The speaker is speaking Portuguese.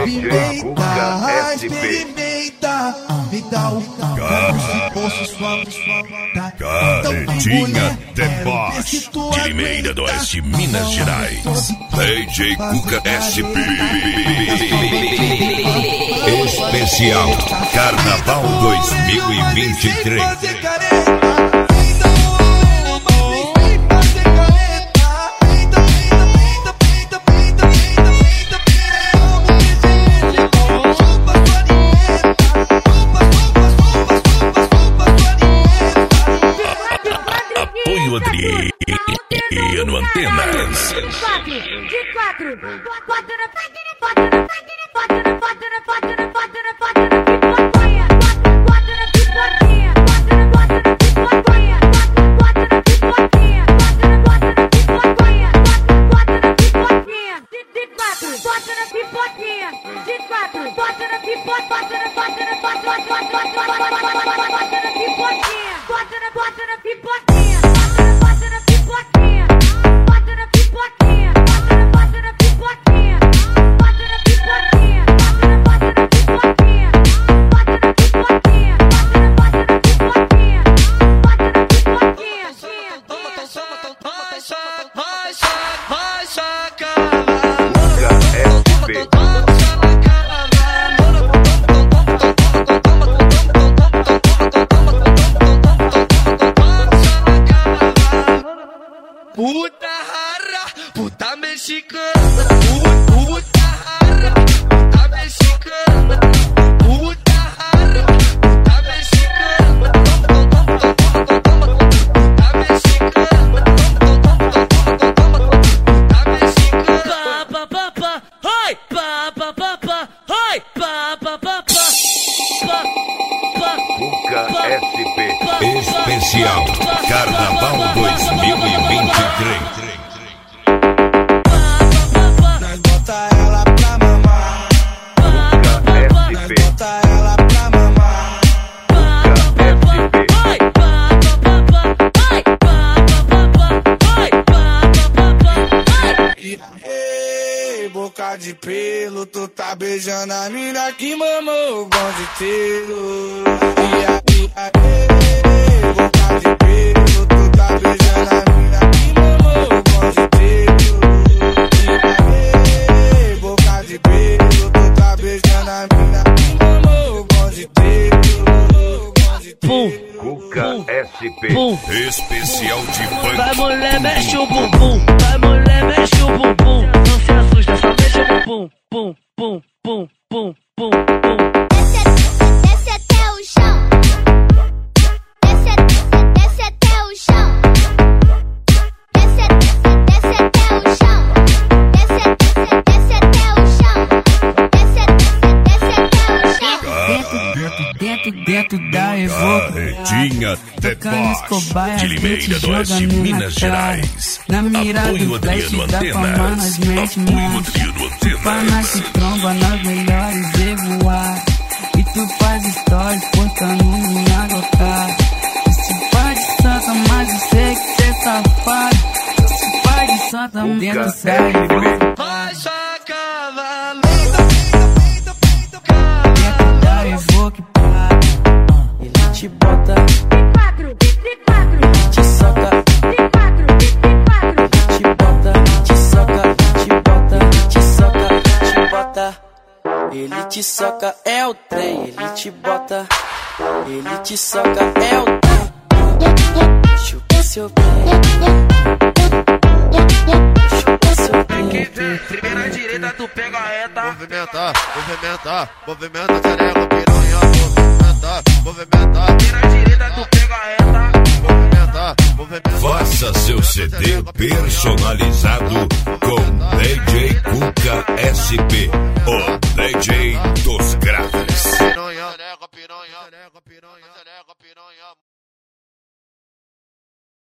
Experimenta, experimenta. Me dá o Carretinha Deboche, de Limeira do Oeste, Minas Gerais. DJ Cuca SP. Especial Carnaval 2023. Apoio Adriano Antenas. De quatro. Puta rara, puta mexicana, puta rara, puta mexicana, puta rara, puta mexicana, puta mexicana, puta mexicana. Pa pa pa, oi, pa pa pa pa, oi, pa pa pa pa. Cuca SP. Especial Carnaval 2023. Nós bota ela pra mamar. Nós bota ela pra mamar. Ei, boca de pelo, tu tá beijando a mina que mamou o bom de tiro. Boca de pelo, tu tá beijando a mina que mamou o bom de tiro. Boca de pelo, tu tá beijando a mina que mamou o bom de tiro. Cuca SP. Especial de funk. Vai mulher, mexe o bumbum. Vai mulher, mexe o bumbum. Não se assusta, só mexe o bumbum. Pum, pum, pum, pum, pum, pum. Desce até o chão. Desce até o chão. Desce até o chão. Desce até o chão. Desce até o chão. Dentro da Evoque, Carretinha Deboche, de Limeira do Oeste, Minas Gerais. na mira Apoio do flash Adriano da fama nós Antenas. mete Apoio mais. Adriano Pra nós Antenas. se tromba nas melhores e voar. E tu faz stories postando minha gota. Esse pai de santa, mas eu sei que cê safado. Esse pai de santa dentro da Evoque. Vai sacar, Dentro da Evoque, ele te bota, te soca, te bota, te soca, te bota, te soca, te bota. Ele te soca, é o trem, ele te bota. Ele te soca, é o trem. Chupa seu pé. Chupa seu pé. primeira direita, tu pega a reta. Movimenta, movimenta, movimenta, xereca, piranha, movimenta, movimenta. Primeira direita, tu pega a reta. Movimenta, movimenta. Faça seu CD personalizado.